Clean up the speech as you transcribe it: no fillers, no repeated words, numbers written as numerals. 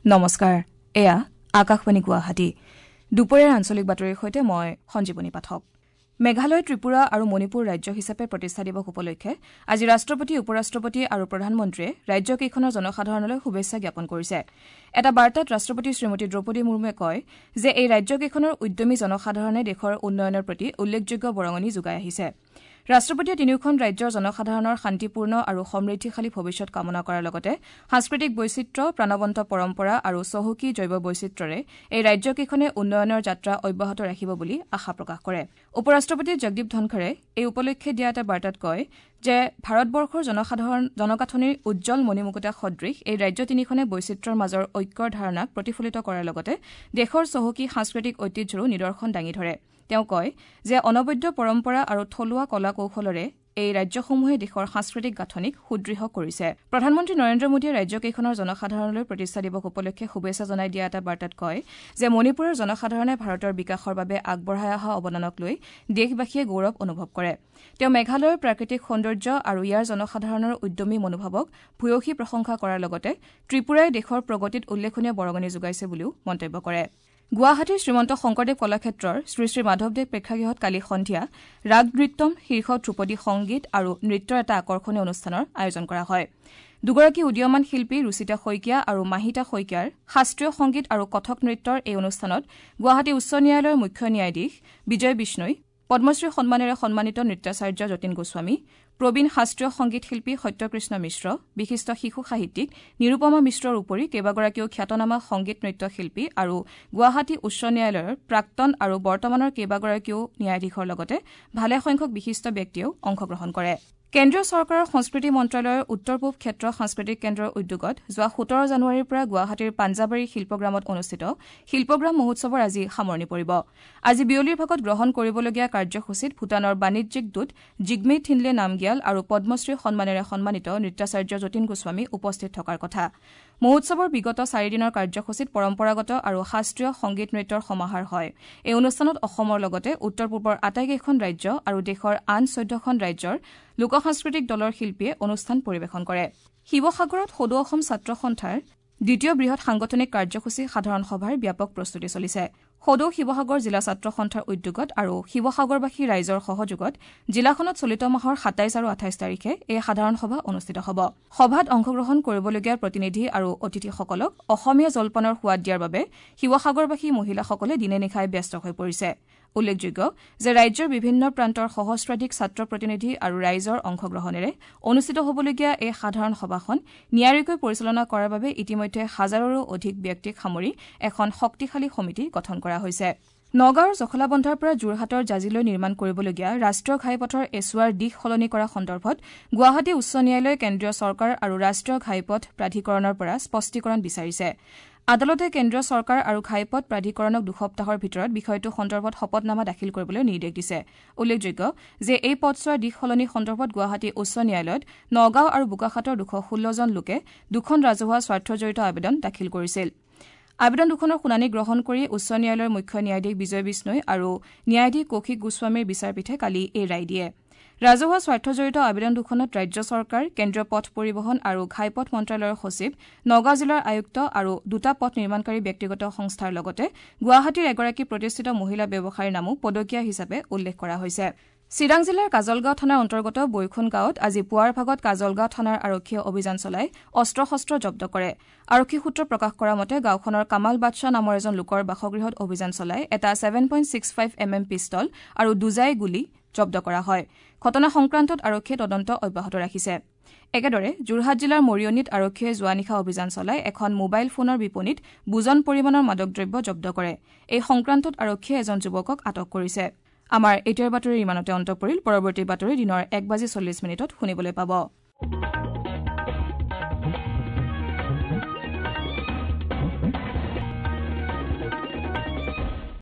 নমস্কাৰ এয়া আকাশবাণী গুৱাহাটী দুপৰীয়াৰ আঞ্চলিক বাতৰিৰ সৈতে মই সঞ্জীৱনী পাঠক মেঘালয় ত্ৰিপুৰা আৰু মণিপুৰ ৰাজ্য হিচাপে প্ৰতিষ্ঠা দিৱস উপলক্ষে আজি ৰাষ্ট্ৰপতি উপৰাষ্ট্ৰপতি আৰু প্ৰধানমন্ত্ৰীয়ে ৰাজ্যকেইখনৰ জনসাধাৰণলৈ শুভেচ্ছা জ্ঞাপন কৰিছে এটা বাৰ্তাত ৰাষ্ট্ৰপতি শ্ৰীমতী দ্ৰৌপদী মুৰ্মুৱে কয় যে এই ৰাজ্যকেইখনৰ উদ্যমী জনসাধাৰণে দেশৰ উন্নয়নৰ প্ৰতি উল্লেখযোগ্য বৰঙণি যোগাই আহিছে ৰাষ্ট্ৰপতিয়ে তিনিওখন ৰাজ্যৰ জনসাধাৰণৰ শান্তিপূৰ্ণ আৰু সমৃদ্ধিশালী ভৱিষ্যৎ কামনা কৰাৰ লগতে সাংস্কৃতিক বৈচিত্ৰ্য প্ৰাণৱন্ত পৰম্পৰা আৰু চহকী জৈৱ বৈচিত্ৰ্যৰে এই ৰাজ্যকেইখনে উন্নয়নৰ যাত্ৰা অব্যাহত ৰাখিব বুলি আশা প্ৰকাশ কৰে উপৰাষ্ট্ৰপতি জগদীপ ধনখৰে এই উপলক্ষে দিয়া এটা বাৰ্তাত কয় যে ভাৰতবৰ্ষৰ জনগাঁথনিৰ উজ্জ্বল মণিমুকুতা সদৃশ এই ৰাজ্য তিনিখনে বৈচিত্ৰ্যৰ মাজৰ ঐক্যৰ ধাৰণাক প্ৰতিফলিত কৰাৰ লগতে দেশৰ চহকী সাংস্কৃতিক ঐতিহ্যৰো নিদৰ্শন দাঙি ধৰে তেওঁ কয় যে অনবদ্য পৰম্পৰা আৰু থলুৱা কলা কৌশলৰে এই ৰাজ্যসমূহে দেশৰ সাংস্কৃতিক গাঁথনিক সুদৃঢ় কৰিছে প্ৰধানমন্ত্ৰী নৰেন্দ্ৰ মোদীয়ে ৰাজ্যকেইখনৰ জনসাধাৰণলৈ প্ৰতিষ্ঠা দিৱস উপলক্ষে শুভেচ্ছা জনাই দিয়া এটা বাৰ্তাত কয় যে মণিপুৰৰ জনসাধাৰণে ভাৰতৰ বিকাশৰ বাবে আগবঢ়াই অহা অৱদানক লৈ দেশবাসীয়ে গৌৰৱ অনুভৱ কৰে তেওঁ মেঘালয়ৰ প্ৰাকৃতিক সৌন্দৰ্য আৰু ইয়াৰ জনসাধাৰণৰ উদ্যমী মনোভাৱক ভূয়সী প্ৰশংসা কৰাৰ লগতে ত্ৰিপুৰাই দেশৰ প্ৰগতিত উল্লেখনীয় বৰঙণি যোগাইছে বুলিও মন্তব্য কৰে গুৱাহাটীৰ শ্ৰীমন্ত শংকৰদেৱ কলাক্ষেত্ৰৰ শ্ৰী শ্ৰী মাধৱদেৱ প্ৰেক্ষাগৃহত কালি সন্ধিয়া ৰাগ নৃত্যম শীৰ্ষক ধ্ৰুপদী সংগীত আৰু নৃত্যৰ এটা আকৰ্ষণীয় অনুষ্ঠানৰ আয়োজন কৰা হয় দুগৰাকী উদীয়মান শিল্পী ৰুচিতা শইকীয়া আৰু মাহিতা শইকীয়াৰ শাস্ত্ৰীয় সংগীত আৰু কথক নৃত্যৰ এই অনুষ্ঠানত গুৱাহাটী উচ্চ ন্যায়ালয়ৰ মুখ্য ন্যায়াধীশ বিজয় বিষ্ণৈ পদ্মশ্ৰী সন্মানেৰে সন্মানিত নৃত্যাচাৰ্য যতীন গোস্বামী প্ৰবীণ শাস্ত্ৰীয় সংগীত শিল্পী সত্যকৃষ্ণ মিশ্ৰ বিশিষ্ট শিশু সাহিত্যিক নিৰুপমা মিশ্ৰৰ উপৰি কেইবাগৰাকীও খ্যাতনামা সংগীত নৃত্য শিল্পী আৰু গুৱাহাটী উচ্চ ন্যায়ালয়ৰ প্ৰাক্তন আৰু বৰ্তমানৰ কেইবাগৰাকীও ন্যায়াধীশৰ লগতে ভালেসংখ্যক বিশিষ্ট ব্যক্তিয়েও অংশগ্ৰহণ কৰে কেন্দ্ৰীয় চৰকাৰৰ সংস্কৃতি মন্ত্ৰালয়ৰ উত্তৰ পূব ক্ষেত্ৰ সাংস্কৃতিক কেন্দ্ৰৰ উদ্যোগত যোৱা 17 জানুৱাৰীৰ পৰা গুৱাহাটীৰ পাঞ্জাবাৰী শিল্পগ্ৰামত অনুষ্ঠিত শিল্পগ্ৰাম মহোৎসৱৰ আজি সামৰণি পৰিব আজি বিয়লিৰ ভাগত গ্ৰহণ কৰিবলগীয়া কাৰ্যসূচীত ভূটানৰ বাণিজ্যিক দূত জিগমে থিনলে নামগিয়াল আৰু পদ্মশ্ৰী সন্মানেৰে সন্মানিত নৃত্যাচাৰ্য যতীন গোস্বামী উপস্থিত থকাৰ কথা মহোৎসৱৰ বিগত 4 দিনৰ কাৰ্যসূচীত পৰম্পৰাগত আৰু শাস্ত্ৰীয় সংগীত নৃত্যৰ সমাহাৰ হয় এই অনুষ্ঠানত অসমৰ লগতে উত্তৰ পূবৰ আটাইকেইখন ৰাজ্য আৰু দেশৰ আন 14খন ৰাজ্যৰ লোকসাংস্কৃতিক দলৰ শিল্পীয়ে অনুষ্ঠান পৰিৱেশন কৰে শিৱসাগৰত সদৌ অসম ছাত্ৰ সন্থাৰ দ্বিতীয় বৃহৎ সাংগঠনিক কাৰ্যসূচী সাধাৰণ সভাৰ ব্যাপক প্ৰস্তুতি চলিছে সদৌ শিৱসাগৰ জিলা ছাত্ৰ সন্থাৰ উদ্যোগত আৰু শিৱসাগৰবাসী ৰাইজৰ সহযোগত জিলাখনত চলিত মাহৰ 27 আৰু 28 তাৰিখে এই সাধাৰণ সভা অনুষ্ঠিত হ'ব সভাত অংশগ্ৰহণ কৰিবলগীয়া প্ৰতিনিধি আৰু অতিথিসকলক অসমীয়া জলপানৰ সোৱাদ দিয়াৰ বাবে শিৱসাগৰবাসী মহিলাসকলে দিনে নিশাই ব্যস্ত হৈ পৰিছে উল্লেখযোগ্য যে ৰাজ্যৰ বিভিন্ন প্ৰান্তৰ সহস্ৰাধিক ছাত্ৰ প্ৰতিনিধি আৰু ৰাইজৰ অংশগ্ৰহণেৰে অনুষ্ঠিত হ'বলগীয়া এই সাধাৰণ সভাখন নিয়াৰিকৈ পৰিচালনা কৰাৰ বাবে ইতিমধ্যে হাজাৰৰো অধিক ব্যক্তিক সামৰি এখন শক্তিশালী সমিতি গঠন কৰা হৈছে নগাঁৱৰ জখলাবন্ধাৰ পৰা যোৰহাটৰ জাজিলৈ নিৰ্মাণ কৰিবলগীয়া ৰাষ্ট্ৰীয় ঘাইপথৰ এছুৱাৰ দিশ সলনি কৰা সন্দৰ্ভত গুৱাহাটী উচ্চ ন্যায়ালয়ে কেন্দ্ৰীয় চৰকাৰ আৰু ৰাষ্ট্ৰীয় ঘাইপথ প্ৰাধিকৰণৰ পৰা স্পষ্টীকৰণ বিচাৰিছে আদালতে কেন্দ্ৰীয় চৰকাৰ আৰু ঘাইপথ প্ৰাধিকৰণক 2 সপ্তাহৰ ভিতৰত বিষয়টো সন্দৰ্ভত শপতনামা দাখিল কৰিবলৈ নিৰ্দেশ দিছে উল্লেখযোগ্য যে এই পথছোৱাৰ দিশ সলনি সন্দৰ্ভত গুৱাহাটী উচ্চ ন্যায়ালয়ত নগাঁও আৰু বোকাখাটৰ 216 জন লোকে দুখন ৰাজহুৱা স্বাৰ্থজড়িত আবেদন দাখিল কৰিছিল আবেদন দুখনৰ শুনানি গ্ৰহণ কৰি উচ্চ ন্যায়ালয়ৰ মুখ্য ন্যায়াধীশ বিজয় বিষ্ণৈ আৰু ন্যায়াধীশ কৌশিক গোস্বামীৰ বিচাৰপীঠে কালি এই ৰায় দিয়ে ৰাজহুৱা স্বাৰ্থজড়িত আবেদন দুখনত ৰাজ্য চৰকাৰ কেন্দ্ৰীয় পথ পৰিবহণ আৰু ঘাইপথ মন্ত্ৰালয়ৰ সচিব নগাঁও জিলাৰ আয়ুক্ত আৰু দুটা পথ নিৰ্মাণকাৰী ব্যক্তিগত সংস্থাৰ লগতে গুৱাহাটীৰ এগৰাকী প্ৰতিষ্ঠিত মহিলা ব্যৱসায়ীৰ নামো পদকীয়া হিচাপে উল্লেখ কৰা হৈছে চিৰাং জিলাৰ কাজলগাঁও থানাৰ অন্তৰ্গত বৈখুন গাঁৱত আজি পুৱাৰ ভাগত কাজলগাঁও থানাৰ আৰক্ষীয়ে অভিযান চলাই অস্ত্ৰ-শস্ত্ৰ জব্দ কৰে আৰক্ষী সূত্ৰ প্ৰকাশ কৰা মতে গাঁওখনৰ কামাল বাদশ্বাহ নামৰ এজন লোকৰ বাসগৃহত অভিযান চলাই এটা 7.65 mm পিষ্টল আৰু দুজাই গুলী জব্দ কৰা হয় ঘটনা সংক্ৰান্তত আৰক্ষীয়ে তদন্ত অব্যাহত ৰাখিছে একেদৰে যোৰহাট জিলাৰ মৰিয়নীত আৰক্ষীয়ে যোৱা নিশা অভিযান চলাই এখন মোবাইল ফোনৰ বিপণীত বুজন পৰিমাণৰ মাদকদ্ৰব্য জব্দ কৰে এই সংক্ৰান্তত আৰক্ষীয়ে এজন যুৱকক আটক কৰিছে আমাৰ এতিয়াৰ বাতৰি ইমানতে অন্ত পৰিল পৰৱৰ্তী বাতৰি দিনৰ 1:40 শুনিবলৈ পাব